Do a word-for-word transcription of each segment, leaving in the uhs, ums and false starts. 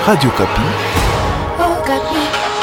Radio Kapi. Oh, Kapi.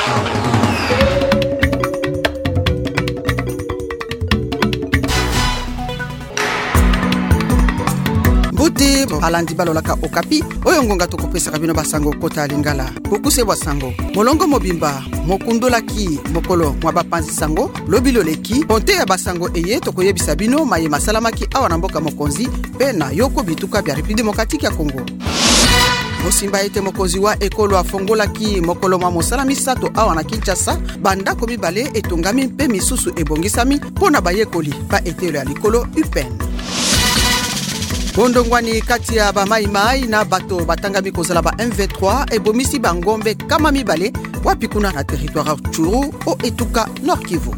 Mbuti alandi balolaka Okapi oyo ngonga tokopesa bino basango kota lingala bokuse basango molongo mobimba mokundolaki mokolo mwa bapanzi sango lobilo leki ponte ya basango eye tokoyebisa bino maye masalamaki awa na mboka mokonzi pe na yoko bituka bya République démocratique ya Congo. Mosimba ete mokonzi wa ekolo afongolaki mokolo mwa mosala misato awa na Kinshasa bandako mibale etongami mpe misusu ebongisami mpona bayekoli ba etelo ya likolo U P N. Bondongwani kati ya ba mai na bato batangami kozala ba M V trois ebomisi bangombe kama mibale wapi kuna na territoire Tchuru o etuka Nord Kivu.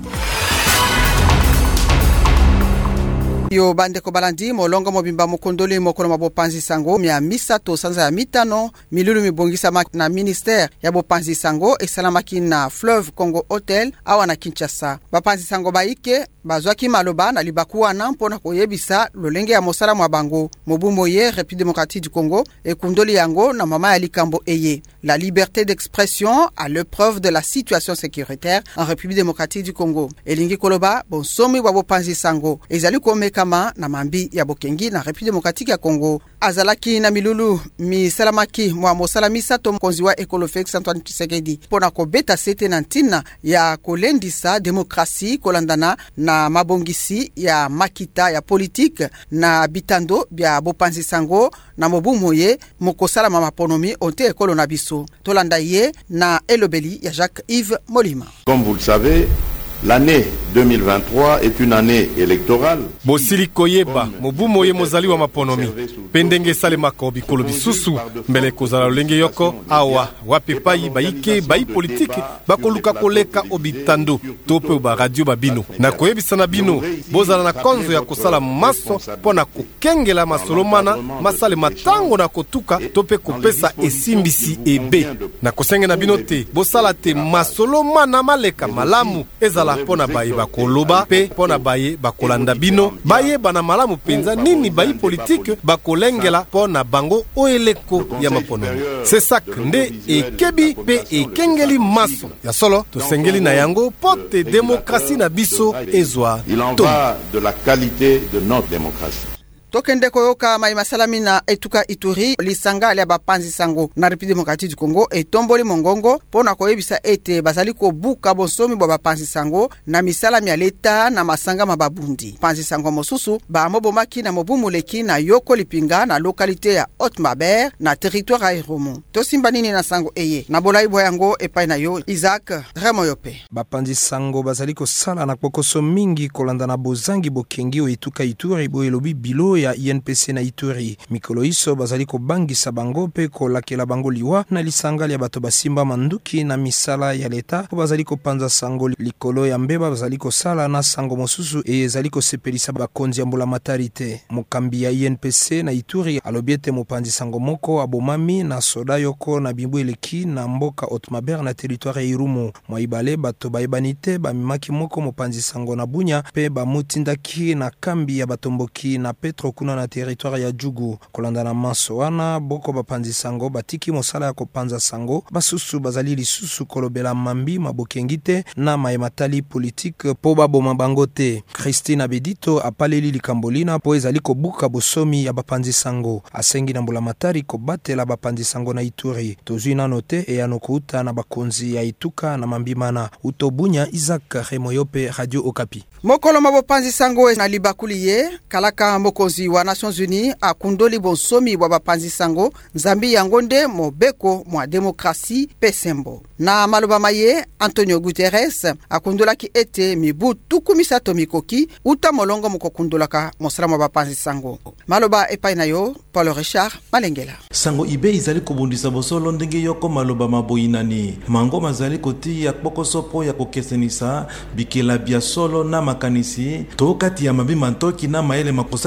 Yo bandeko balandi molongo mobimba mokondole mokolo mabopanzi sango mia misato sanza ya mitano milulu mibongisa na ministère ya bopanzi sango esalamaki na Fleuve Congo Hotel awa na Kinshasa. Bapanzi sango baike bazwaki maloba na libakuwa na mpona koyebisa lolenge ya mosala mwa bango mobumo ye République démocratique du Congo ekundoli yango na mama ya likambo eye la liberté d'expression à l'épreuve de la situation sécuritaire en République démocratique du Congo. Elingi koloba bonsomi wa bopanzi sango ezali komeka kama na mambi ya bokengi na République démocratique ya Congo. Azalaki na milulu mi salamaki mwa mosala misato mkonzi wa ekolo Félix Antoine Tshisekedi pona ko beta sete na ntina ya kolendisa demokrasi kolandana na mabongisi ya makita ya politique na bitando bya bopanzi sango na mobumo ye mokosala mamaponomi onte ekolo na biso tolanda ye na elobeli ya Jacques-Yves Molima. Comme vous le savez, l'année deux mille vingt-trois est une année électorale. Bosili koyeba mobumo ye mozali wa maponomi pendenge salema ko bikolo bisusu mbele kozala lolenge yoko awa wapi pai baike bai politique bakoluka koleka obitando tope ba radio babino na koyebisa na bino bozala na konzo ya kosala maso pona kokengela masolomana masale matango na kotuka tope kopesa esimbisi ebe na kosenge na bino te bosala te masolomana maleka malamu ezala pona baye bakoloba pe pona baye bakolanda bino baye bana malamu penza nini bayi politique bakolengela pona bango oeleko ya maponomi c'est ça nde ekebi pe ekengeli maso ya solo tosengeli na yango pote démocratie na biso ezwa. Il en va de la qualité de notre démocratie. Tokende koyoka mai masalami na etuka Ituri lisanga ali bapanzi sango na République démocratique du Congo etomboli mongongo pona koyebisa ete bazali ko buka bonsomi bo bapanzi sango na misalami ya leta na masanga mababundi panzi sango mosusu ba mobomaki na mobumu leki na yoko lipinga na localité ya Haute-Maber na territoire ya Irumu. Tosimba nini na sango eye na bolai boyango epai na yo Isaac Ramoyope. Bapanzi sango bazali ko sala na kokoso mingi kolanda na bozangi bokengi o etuka Ituri bo elobi bilo ya I N P C na Ituri. Mikolo iso bazali ko bangisa bango pe ko lakela bango liwa na lisangali ya bato basimba manduki na misala ya leta po bazali ko panza sango likolo ya mbeba bazali ko sala na sango mosusu e ezali ko sepelisa bakonzi ya mbula matarite. Mokambi ya I N P C na Ituri alobiete mopanzi sango moko abomami na soda yoko na bimbu eleki na mboka Haute-Maber na territoire ya Irumu. Mwaibale bato baibanite bamimaki moko mopanzi sango na Bunya pe bamutindaki na kambi ya batomboki na Petro kuna na territoire ya Jugu. Kolanda na maso wana boko bapanzi sango batiki mosala ya kopanza sango basusu bazali lisusu kolobela mambi mabokengite na maematali politique po baboma bango te. Christine Abedito apaleli likambolina po ezali kobuka bosomi ya bapanzi sango asengi na mbula matari kobatela bapanzi sango na Ituri. Tozui na note e anokuta na bakonzi ya ituka na mambimana utobunya Isaac Remoyope Radio Okapi. Mokolo mabopanzi sango na libakuli ye kalaka mokonzi wa Nations Unies akundoli bonsomi wa bapanzi sango nzambi yangonde mobeko mwa demokrasi pesembo na maloba maye Antonio Guterres akundolaki ete mibu tukumisato mikoki uta molongo mokokundolaka mosala mwa bapanzi sango maloba epai na yo Paul Richard Malengela. Sango ibe izali kobundisa bosolo ndenge yoko maloba maboyinani mango mazali koti ya bokoso po ya kokesenisa bikela bia solo na makanisi to kati ya mabi mantoki na maele makosala moto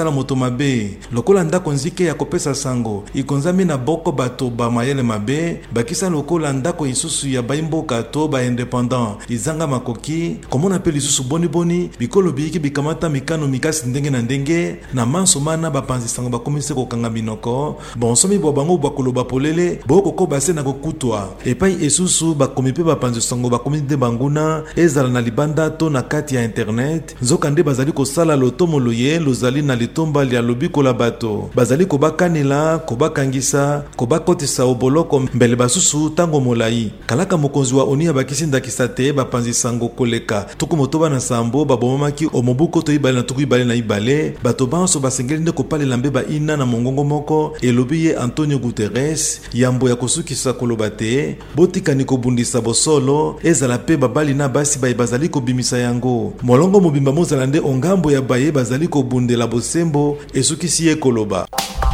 mabe lokola ndako nzike ya kopesa sango ikonzami na boko bato ba mayele mabe bakisa lokola ndako isusu ya baimboka to ba indépendant izanga makoki komona pe lisusu boni boni bikolo biki bikamata mikano mikasi ndenge na ndenge na manso mana bapanzi sango bakomise kokanga binoko bonsomi bo bango bakoloba polele boko ko base na kokutwa epai esusu bakomi pe bapanzi sango bakomi de banguna ezala na libanda to na kati ya internet nzoka nde bazali kosala lotomo loye lozali na litomba lya lobiko la bato bazali kobakanela kobakangisa kobakotisa oboloko mbele basusu tango molai kalaka mokonzi wa oni abakisi ndakisa te bapanzi sango koleka tuku motoba na sambo babomamaki omobuko to ibale na tuku ibale na ibale bato banso basengeli nde kopalela mbe baina na mongongo moko elobi ye Antonio Guterres yambo ya kosukisa koloba te botikani kobundisa bosolo ezala pe babali na basi baye bazali kobimisa yango molongo mobimba mozala nde ongambo ya baye bazali kobundela bosembo esukisi ye koloba.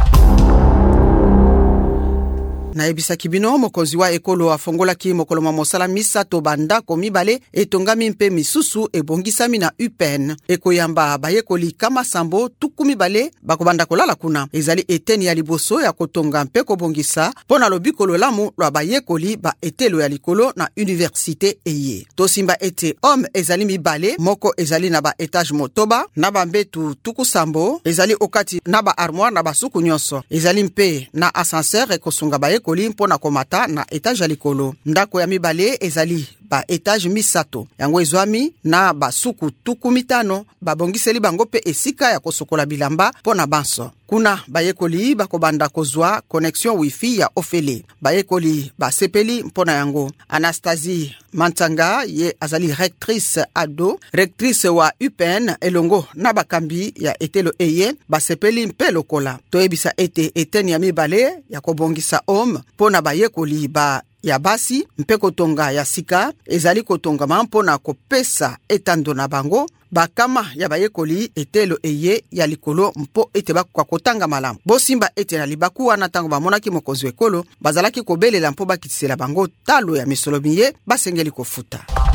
Na ebisaki bino mokonzi wa ekolo afongolaki mokolo ma mosala misato bandako mibale etongami mpe misusu ebongisami na U P N ekoyamba bayekoli kama sambo tuku mibale bakobanda kolala kuna ezali eteni ya liboso ya kotonga mpe kobongisa pona lobikolo lamu lwa bayekoli ba etelo ya likolo na université eye tosimba ete homme ezali mibale moko ezali na ba etage motoba na ba mbetu tuku sambo ezali okati na ba armoire na basuku nyonso ezali mpe na ascenseur ekosunga baye koli mpona komata na etage ya likolo ndako ya mibale ezali ba etage misato yango ezwami na basuku tuku mitano babongiseli bango pe esika ya kosokola bilamba pona banso kuna bayekoli bakobanda kozwa connexion wifi ya ofele bayekoli basepeli mpona yango Anastasie Mantanga ye azali rectrice ado rectrice wa U P N elongo na bakambi ya etelo eye basepeli mpe lokola toyebisa ete eteni ya mibale ya kobongisa homme pona bayekoli ba ya basi mpe kotonga ya sika ezali kotonga mpona kopesa etando na bango bakama ya bayekoli etelo eye ya likolo mpo ete bakwa kotanga malamu bosimba ete na libaku wana tango bamonaki mokonzi ekolo bazalaki kobelela mpo bakitisela bango talo ya misolobiye basengeli kofuta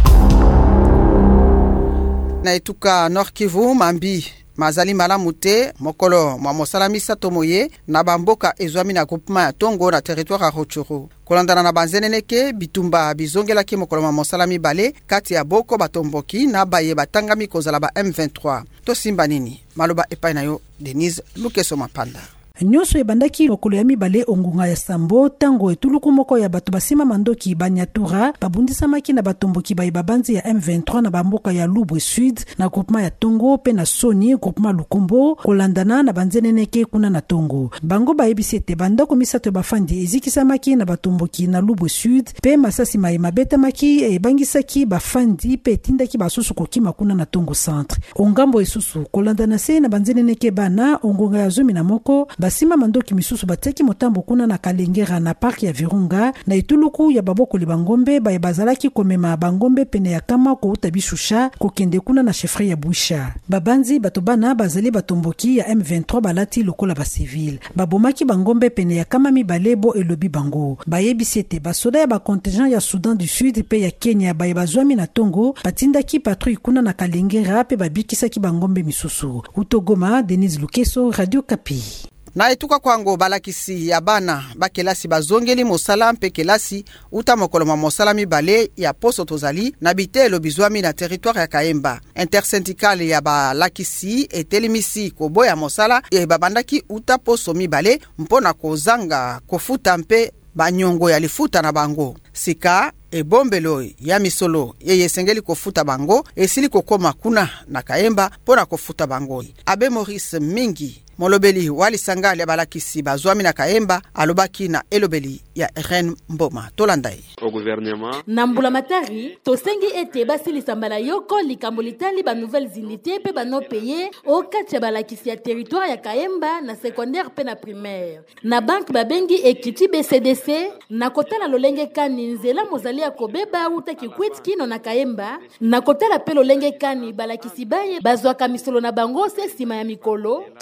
na etuka Nord Kivu mambi mazali malamu te mokolo mwa mosala misato moye na bamboka ezwami na groupement ya Tongo na territoire ya Rutshuru kolandana na banzeneneke bitumba bizongelaki mokolo mwa mosala mibale kati ya boko batomboki na baye batangami kozala ba M vingt-trois tosimba nini maloba epai na yo Denise Lukeso Mapanda. Nyonso ebandaki lokolo ya mibale ongunga ya sambo tango etuluku moko ya bato basima mandoki banyatura babundisamaki na batomboki baye babanzi ya M vingt-trois na bamboka ya Lubwe Sud na groupement ya Tongo pe na Soni groupement Lukombo kolandana na banzeneneke kuna na Tongo bango bayebisi ete bandako misato bafandi ezikisamaki na batomboki na Lubwe Sud pe masasi maye mabetamaki ebangisaki bafandi pe tindaki basusu kokima kuna na Tongo centre ongambo esusu kolandana se na banzeneneke bana ongunga ya zumi na moko basima mandoki misusu bateki motambo kuna na Kalengera na park ya Virunga na ituluku ya baboko libangombe baye bazalaki komema bangombe pene ya kama ko utabishusha kokende kuna na chefferie ya Bwisha babanzi batobana bazali batomboki ya M vingt-trois balati lokola ba civil babomaki bangombe pene ya kama mibalebo elobi bango bayebisi ete basoda ya ba contingent ya Soudan du Sud pe ya Kenya baye bazwami na Tongo batindaki patrouille kuna na Kalengera pe babikisaki bangombe misusu utogoma Denise Lukeso Radio Kapi. Na etuka kwango balakisi ya bana bakelasi bazongeli mosala mpe kelasi uta mokolo ma mosala mibale ya poso tozali na bitelo bizwami na territoire ya Kaemba intersyndicale ya balakisi etelimisi koboya mosala e babandaki uta poso mibale mpona kozanga kofuta mpe banyongo ya lifuta na bango sika ebombelo ya misolo yeye sengeli kofuta bango esili kokoma kuna na Kaemba pona kofuta bango Abe Maurice Mingi molobeli wali sangali ya balakisi bazwami na Kaemba alobaki na elobeli ya Ren Mboma tolandai au gouvernement na mbula matari tosengi ete basili sambala yoko likambo litali ba nouvelles unités pe ba no payer au kati ya balakisi ya territoire ya Kaemba na secondaire pe na primaire na banque babengi Equity B C D C na kotala lolenge kani nzela mozali ya kobeba uta kikwit kino na Kaemba na kotala pe lolenge kani balakisi baye bazwaka misolo na bango se sima ya mikolo tosengi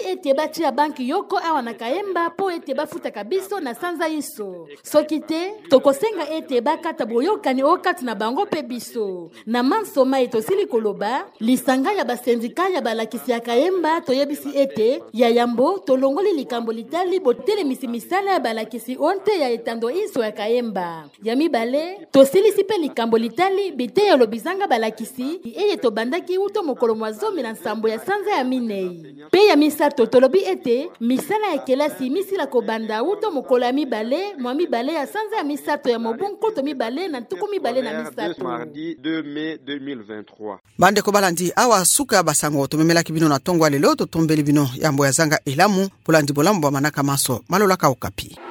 ete batia banki yoko awa na Kayemba po ete bafuta biso na sanza iso. Soki te tokosenga ete bakata boyokani okati na bango pe biso. Na mansoma etosili koloba lisanga ya basendika ya balakisi ya Kayemba toyebisi ete ya yambo tolongoli likambo litali botele misimisala ya balakisi onte ya etando iso ya Kayemba. Ya mibale tosilisi pe likambo litali bite ya lobizanga balakisi eye tobandaki uto mokolo mwazomi na nsambo ya sanza ya minei. Pe ya misato tolobi ete misala ya kelasi misila kobanda uto mokolo ya mibale mwa mibale ya sanza ya misato ya mobunko to mibale na tuku mibale na misato. Mardi deux mai deux mille vingt-trois. Bande ko balandi awa suka basango tomemela kibino na tongwa lelo to tombeli bino yambo ya zanga elamu polandi bolambo manaka maso malola ka okapi.